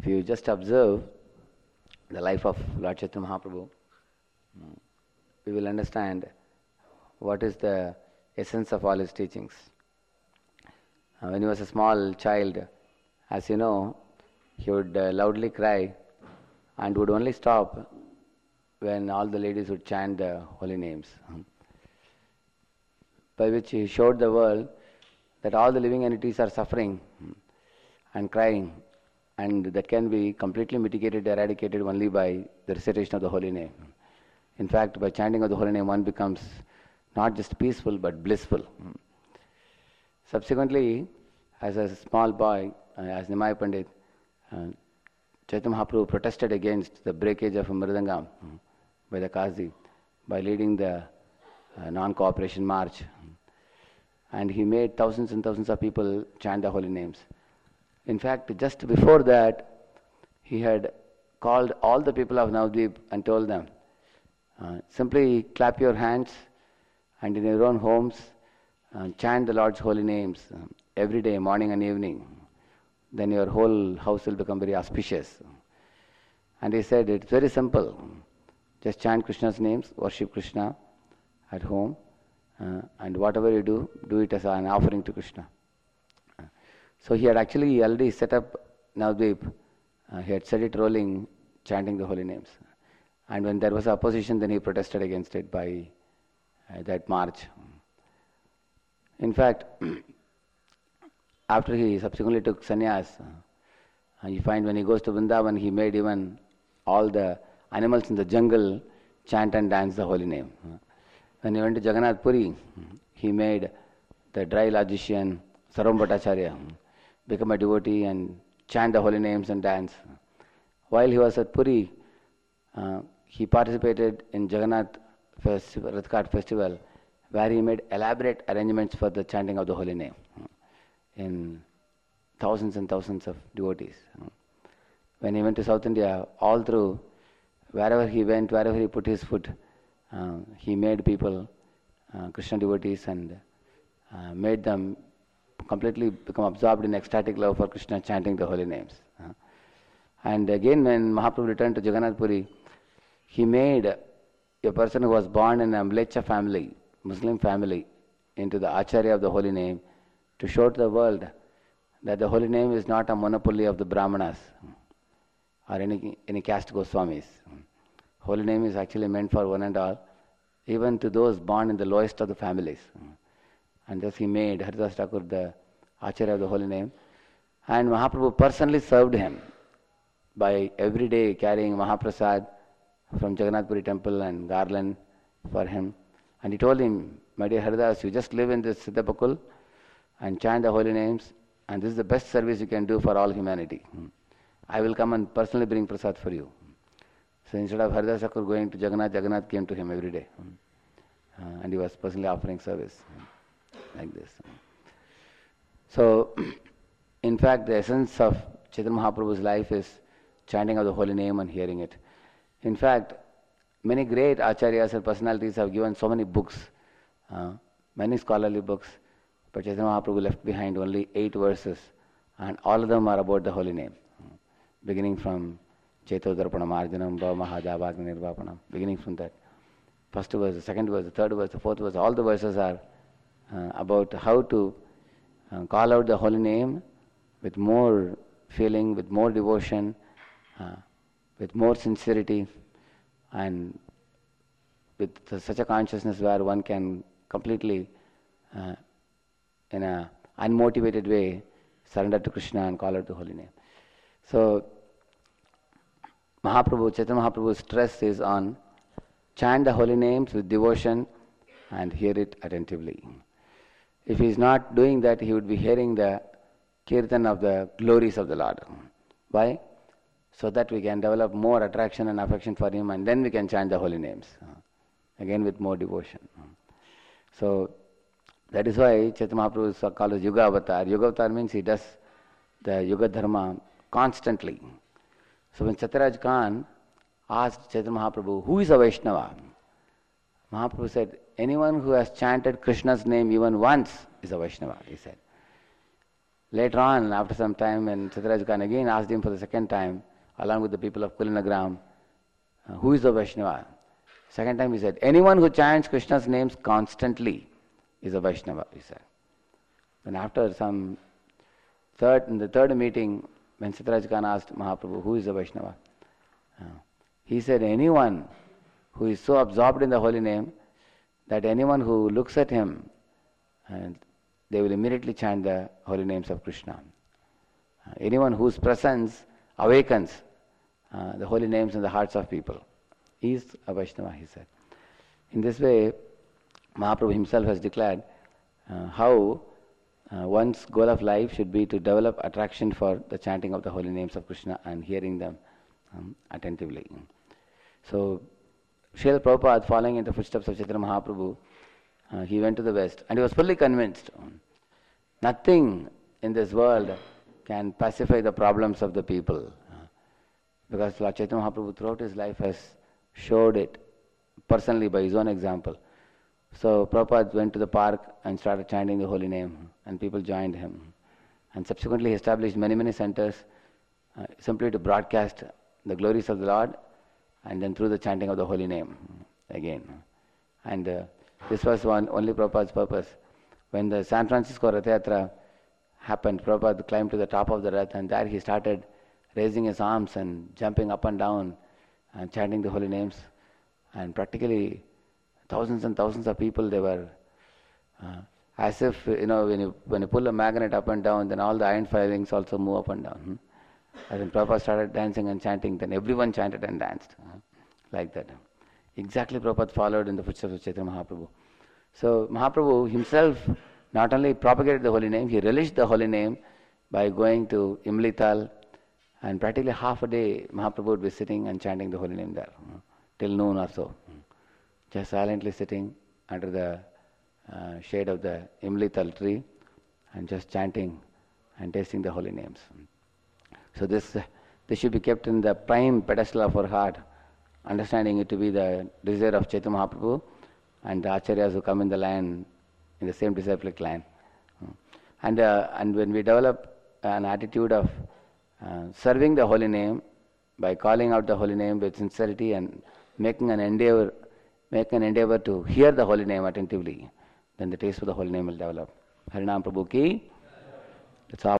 you just observe the life of Lord Chaitanya Mahaprabhu, we will understand what is the essence of all his teachings. When he was a small child, as you know, he would loudly cry and would only stop when all the ladies would chant the holy names, by which he showed the world that all the living entities are suffering and crying, and that can be completely mitigated, eradicated only by the recitation of the holy name. In fact, by chanting of the holy name, one becomes not just peaceful but blissful. Subsequently, as a small boy, as Nimai Pandit, Chaitanya Mahaprabhu protested against the breakage of a Mridangam by the Qazi by leading the non-cooperation march. And he made thousands and thousands of people chant the holy names. In fact, just before that, he had called all the people of Navadvip and told them, simply clap your hands and in your own homes chant the Lord's holy names every day, morning and evening. Then your whole house will become very auspicious. And he said, it's very simple. Just chant Krishna's names, worship Krishna at home, and whatever you do, do it as an offering to Krishna. So he had actually already set up Navadvip. He had set it rolling, chanting the holy names. And when there was opposition, then he protested against it by that march. In fact, after he subsequently took sannyas, you find when he goes to Vrindavan, he made even all the animals in the jungle chant and dance the holy name. When he went to Jagannath Puri, he made the dry logician Sarvam Bhattacharya become a devotee and chant the holy names and dance. While he was at Puri, he participated in Jagannath festival, Rath festival, where he made elaborate arrangements for the chanting of the holy name in thousands and thousands of devotees. When he went to South India, all through, wherever he went, wherever he put his foot, he made people Krishna devotees and made them completely become absorbed in ecstatic love for Krishna, chanting the holy names. And again, when Mahaprabhu returned to Jagannath Puri, he made a person who was born in a Mlecha family, Muslim family, into the Acharya of the holy name, to show to the world that the holy name is not a monopoly of the Brahmanas or any caste Goswamis. Holy name is actually meant for one and all, even to those born in the lowest of the families. And thus he made Haridas Thakur the Acharya of the holy name. And Mahaprabhu personally served him by every day carrying Mahaprasad from Jagannath Puri temple and garland for him. And he told him, my dear Haridas, you just live in this Siddhapakul and chant the holy names, and this is the best service you can do for all humanity. I will come and personally bring prasad for you. So instead of Haridas Thakur going to Jagannath, Jagannath came to him every day. And he was personally offering service like this. So, in fact, the essence of Chaitanya Mahaprabhu's life is chanting of the holy name and hearing it. In fact, many great acharyas and personalities have given so many books, many scholarly books, but Chaitanya Mahaprabhu left behind only 8 verses, and all of them are about the holy name, beginning from Chaitodarpanam Arjanam Bhava Mahadavagni Nirvapanam, beginning from that. First verse, the second verse, the third verse, the fourth verse, all the verses are about how to call out the holy name with more feeling, with more devotion, with more sincerity, and with such a consciousness where one can completely, in a unmotivated way, surrender to Krishna and call out the holy name. So, Chaitanya Mahaprabhu's stress is on chant the holy names with devotion and hear it attentively. If he is not doing that, he would be hearing the kirtan of the glories of the Lord. Why? So that we can develop more attraction and affection for him, and then we can chant the holy names, again with more devotion. So that is why Chaitanya Mahaprabhu is called as Yuga Avatar. Yuga Avatar means he does the Yuga Dharma constantly. So when Satyaraj Khan asked Chaitanya Mahaprabhu, who is a Vaishnava? Mahaprabhu said, anyone who has chanted Krishna's name even once is a Vaishnava, he said. Later on, after some time, when Satyaraj Khan again asked him for the second time, along with the people of Kulinagram, who is the Vaishnava? Second time he said, anyone who chants Krishna's names constantly is a Vaishnava, he said. Then after in the third meeting, when Satyaraj Khan asked Mahaprabhu, who is a Vaishnava? He said, anyone who is so absorbed in the holy name that anyone who looks at him, and they will immediately chant the holy names of Krishna. Anyone whose presence awakens the holy names in the hearts of people is a Vaishnava, he said. In this way, Mahaprabhu himself has declared how one's goal of life should be to develop attraction for the chanting of the holy names of Krishna and hearing them attentively. So, Srila Prabhupada, following in the footsteps of Chaitanya Mahaprabhu, he went to the West and he was fully convinced nothing in this world can pacify the problems of the people. Because Lord Chaitanya Mahaprabhu throughout his life has showed it personally by his own example. So Prabhupada went to the park and started chanting the holy name and people joined him. And subsequently he established many centers simply to broadcast the glories of the Lord and then through the chanting of the holy name again. And this was only Prabhupada's purpose. When the San Francisco Rath Yatra happened, Prabhupada climbed to the top of the Rath and there he started raising his arms and jumping up and down and chanting the holy names. And practically thousands and thousands of people, they were as if, when you pull a magnet up and down, then all the iron filings also move up and down. And then Prabhupada started dancing and chanting, then everyone chanted and danced like that. Exactly Prabhupada followed in the footsteps of Chaitanya Mahaprabhu. So Mahaprabhu himself not only propagated the holy name, he relished the holy name by going to Imlital, and practically half a day Mahaprabhu would be sitting and chanting the holy name there, till noon or so. Just silently sitting under the shade of the Imlital tree and just chanting and tasting the holy names. So this should be kept in the prime pedestal of our heart, understanding it to be the desire of Chaitanya Mahaprabhu and the acharyas who come in the line, in the same disciplic line. And when we develop an attitude of serving the holy name by calling out the holy name with sincerity and making an endeavor to hear the holy name attentively, then the taste for the holy name will develop. Harinam Prabhu ki. That's all.